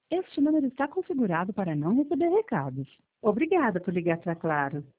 Este número está configurado para não receber recados. Obrigada por ligar para Claro.